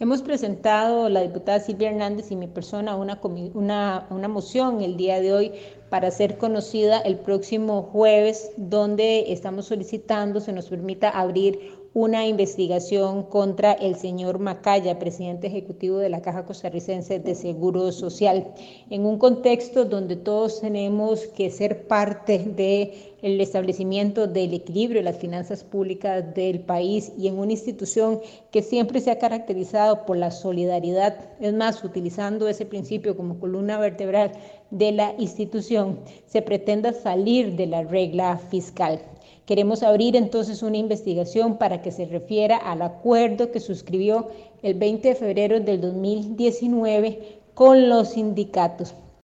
Hemos presentado, la diputada Silvia Hernández y mi persona, una moción el día de hoy para ser conocida el próximo jueves, donde estamos solicitando se nos permita abrir una investigación contra el señor Macaya, presidente ejecutivo de la Caja Costarricense de Seguro Social, en un contexto donde todos tenemos que ser parte del establecimiento del equilibrio de las finanzas públicas del país y en una institución que siempre se ha caracterizado por la solidaridad, es más, utilizando ese principio como columna vertebral de la institución, se pretenda salir de la regla fiscal. Queremos abrir entonces una investigación para que se refiera al acuerdo que suscribió el 20 de febrero del 2019 con los sindicatos.